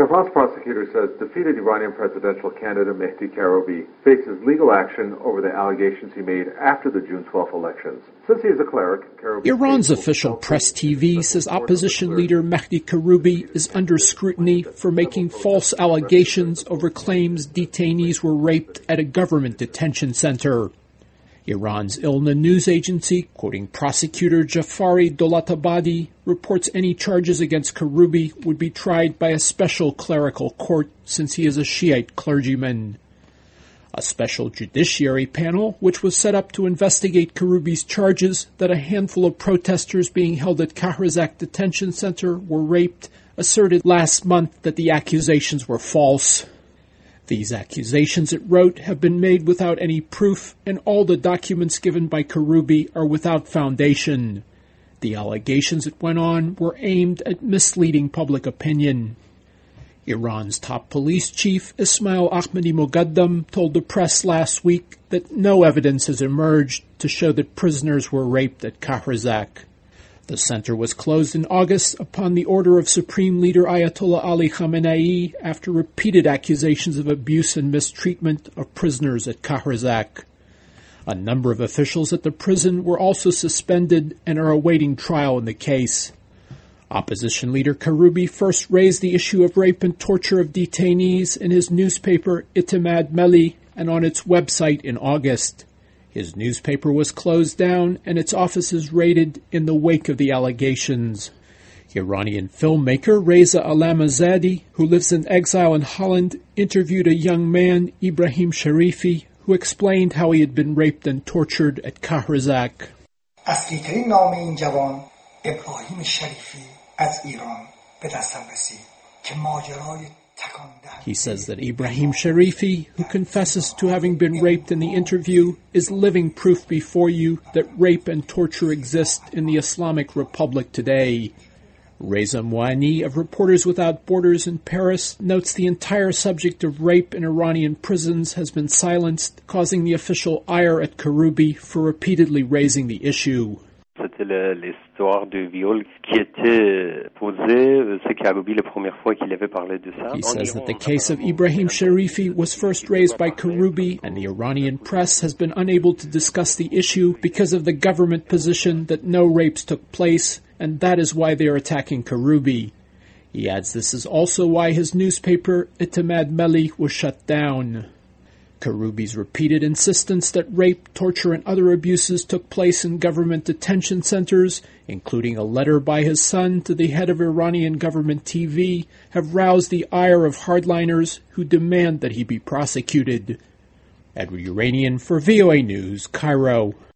Tehran's prosecutor says defeated Iranian presidential candidate Mehdi Karoubi faces legal action over the allegations he made after the June 12th elections. Since he is a cleric, Karoubi... Iran's official press TV says opposition leader Mehdi Karoubi is under scrutiny for making false allegations over claims detainees were raped at a government detention center. Iran's ILNA news agency, quoting prosecutor Jafari Dolatabadi, reports any charges against Karoubi would be tried by a special clerical court since he is a Shiite clergyman. A special judiciary panel, which was set up to investigate Karoubi's charges that a handful of protesters being held at Kahrizak detention center were raped, asserted last month that the accusations were false. These accusations, it wrote, have been made without any proof, and all the documents given by Karoubi are without foundation. The allegations, it went on, were aimed at misleading public opinion. Iran's top police chief, Ismail Ahmadi Mogaddam, told the press last week that no evidence has emerged to show that prisoners were raped at Kahrizak. The center was closed in August upon the order of Supreme Leader Ayatollah Ali Khamenei after repeated accusations of abuse and mistreatment of prisoners at Kahrizak. A number of officials at the prison were also suspended and are awaiting trial in the case. Opposition leader Karoubi first raised the issue of rape and torture of detainees in his newspaper Itimad Melli and on its website in August. His newspaper was closed down and its offices raided in the wake of the allegations. Iranian filmmaker Reza Alamazadi, who lives in exile in Holland, interviewed a young man, Ibrahim Sharifi, who explained how he had been raped and tortured at Kahrizak. اصلی‌ترین نام این جوان ابراهیم شریفی از ایران به دستم رسید که ماجرای He says that Ibrahim Sharifi, who confesses to having been raped in the interview, is living proof before you that rape and torture exist in the Islamic Republic today. Reza Mouani of Reporters Without Borders in Paris notes the entire subject of rape in Iranian prisons has been silenced, causing the official ire at Karoubi for repeatedly raising the issue. C'était l'histoire de viol qui était posée. C'est Karoubi la première fois qu'il avait parlé de ça. He says that the case of Ibrahim Sharifi was first raised by Karoubi, and the Iranian press has been unable to discuss the issue because of the government position that no rapes took place, and that is why they are attacking Karoubi. He adds this is also why his newspaper, Itimad Melli, was shut down. Karoubi's repeated insistence that rape, torture, and other abuses took place in government detention centers, including a letter by his son to the head of Iranian government TV, have roused the ire of hardliners who demand that he be prosecuted. Edward Uranian for VOA News, Cairo.